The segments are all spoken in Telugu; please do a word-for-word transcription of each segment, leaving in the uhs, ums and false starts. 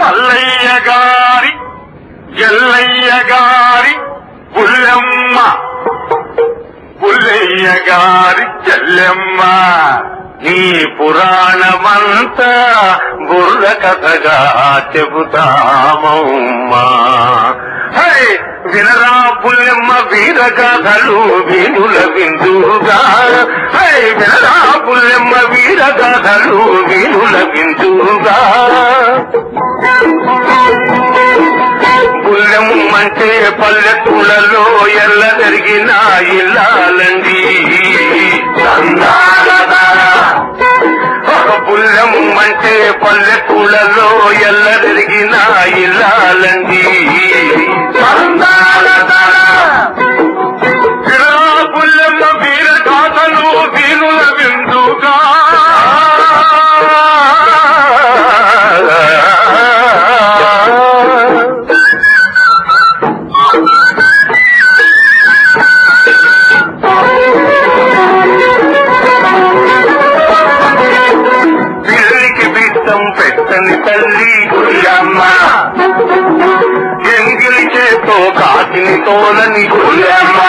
మల్లయ్య గారి ఎల్లయ్య గారి పుల్లమ్మ పుల్లయ్య గారి చెల్లెమ్మ నీ పురాణమంతా బుర్ర కథగా చెబుతామమ్మా. హై వినరా పుల్లెమ్మ వీరగాథలు వీణుల విందుగా. హై వినరా పుల్లెమ్మ వీరగాథలు వీణుల విందుగా. పుల్లెమ్మంటే పల్లెటూళ్ళలో ఎల్ల జరిగిన ఇల్లాలండి. ఒక పుల్లెమ్మంటే పల్లెటూళ్ళలో ఎల్ల జరిగిన ఇల్లాలండి. పుల్లెమ్మ వీర గాథలు వీణుల విందుగా. పెట్టని తల్లి పుల్లమ్మ ఎంగిలి చేతో కాకిని తోలని పుల్లమ్మ.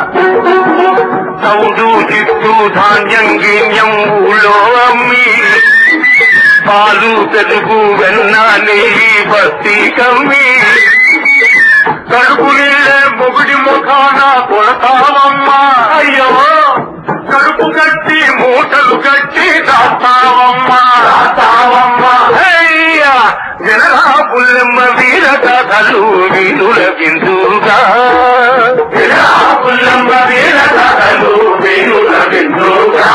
సౌదు చిత్తు ధాన్యం గీన్యం ఊళ్ళో అమ్మి పాలు తెలుగు వెన్న నెయ్యి బస్తీ కమ్మి కడుపు నీళ్ళే మొగుడి ముఖాన కొడతావమ్మా. అయ్యో కడుపు కట్టి మూటలు కట్టి దాస్తావమ్మా దాస్తావమ్మా. అయ్యా వినరా పుల్లెమ్మ వీర కథలు వీణుల విందుగా. వినరా పుల్లెమ్మ వీర కథలు వీణుల విందుగా.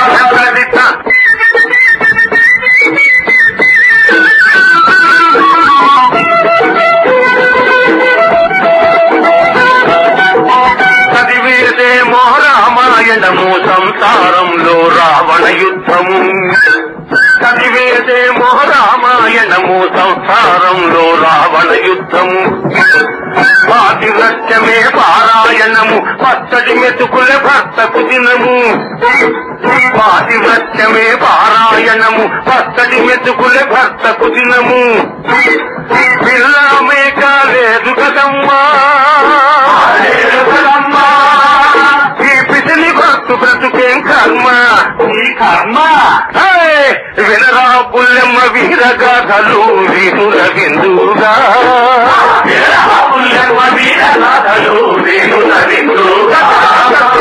చదివేదేమో రామాయణము సంసారంలో రావణ యుద్ధము. చదివేదేమో రామాయణము సంసారంలో రావణ యుద్ధము. పాతివ్రత్యమే పారాయణము పచ్చడి మెతుకుల భర్తకు దినము. పాతివ్రత్యమే పారాయణము పచ్చడి మెతుకుల భర్తకు దినము. పిల్లమే కాలేదు కదమ్మా ఈ పిసిని భక్తు బ్రతుకేం కర్మ ఈ కర్మ. వినరా పుల్లెమ్మ వీరగాథలు వీణుల విందుగా. వినరా పుల్లెమ్మ వీరగాథలు వీణుల విందుగా.